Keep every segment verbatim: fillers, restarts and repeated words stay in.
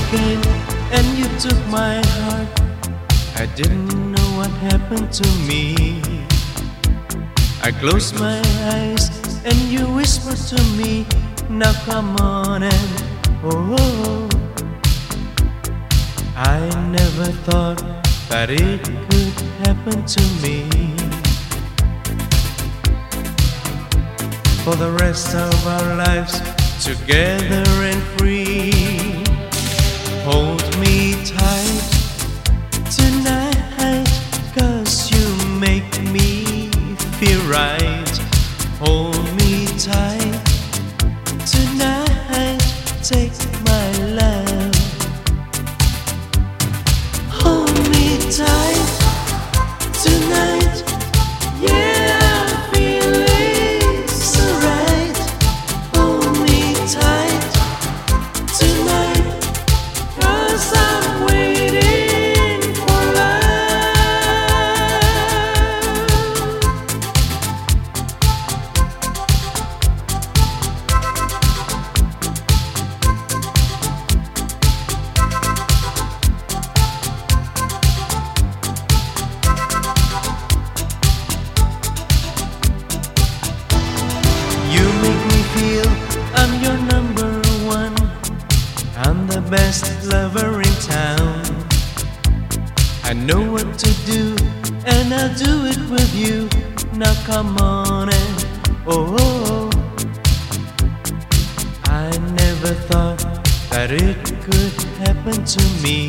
came and you took my heart. I didn't know what happened to me. I closed my eyes and you whispered to me, now come on and oh, oh. I never thought that it could happen to me. For the rest of our lives, together and free. Hold me tight tonight, 'cause you make me feel right. Hold me tight tonight, take my love. Hold me tight tonight, yeah, I'm feeling so right. Hold me tight tonight, 'cause I'm waiting for love. You make me feel I'm your number one. I'm the best lover in town. I know what to do, and I'll do it with you. Now come on and oh, oh, oh. I never thought that it could happen to me.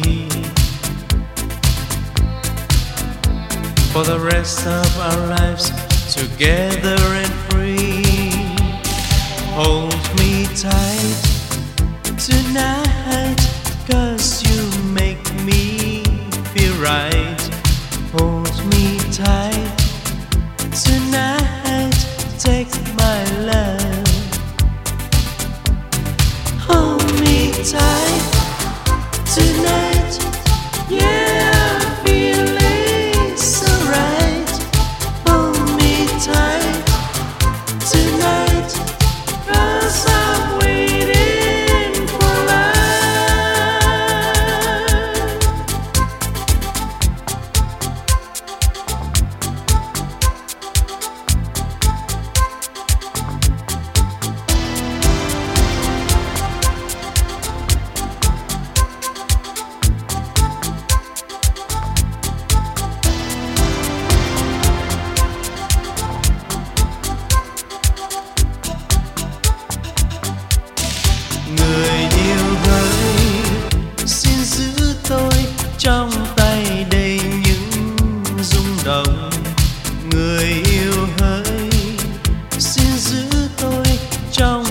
For the rest of our lives, together and free. Hold me tight tonight, 'cause you make me feel right. Hold me tight tonight, take my love. Hold me tight tonight, yeah, I'm feeling so right. Hold me tight tonight, 'cause I'm waiting for love. Người yêu hỡi, xin giữ tôi trong tay đầy những rung động. Người yêu hỡi, xin giữ tôi trong